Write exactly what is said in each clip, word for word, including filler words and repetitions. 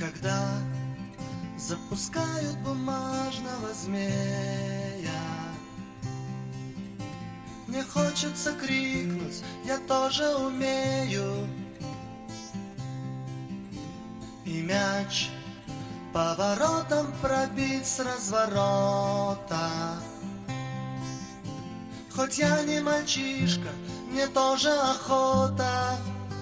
Когда запускают бумажного змея, мне хочется крикнуть, я тоже умею. И мяч поворотом пробить с разворота. Хоть я не мальчишка, мне тоже охота.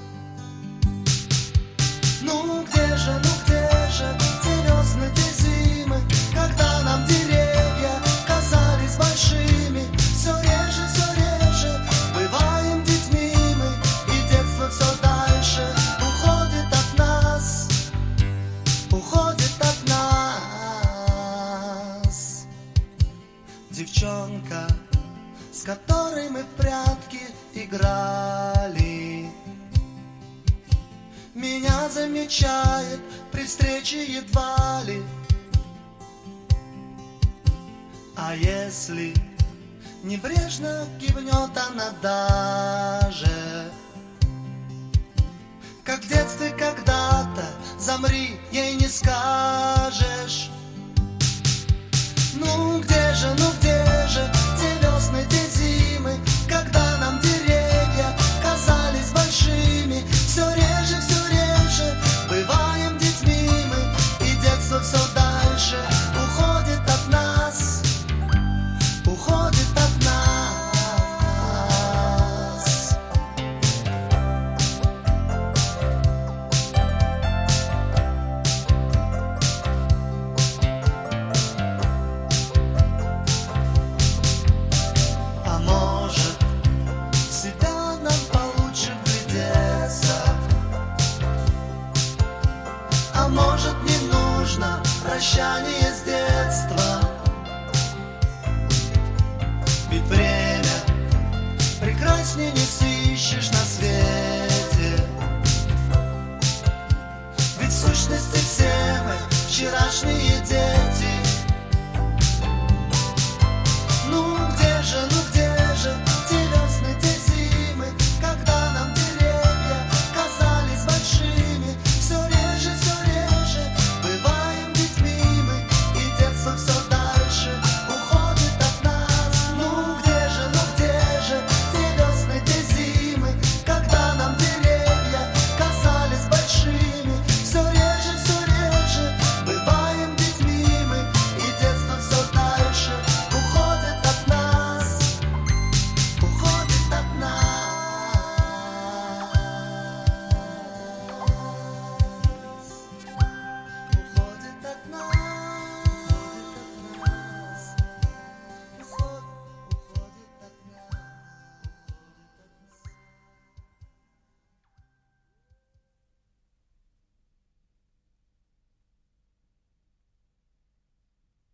Ну где же, ну где же те весны, те зимы, когда нам деревья казались большими? Все реже, все реже бываем детьми мы, и детство все дальше уходит от нас, уходит от нас. Девчонка, с которой мы в прятки играли, меня замечает при встрече едва ли. А если небрежно кивнет она даже, как в детстве когда-то, замри, ей не скажешь. Ну где же, ну где же те весны, те зимы, когда нам деревья казались большими? Все реже, все реже бываем детьми мы, и детство все дальше уходит от нас, уходит от нас. А может, в себя нам получше глядеться, а может, не нужно прощание с детства. Ведь время прекраснее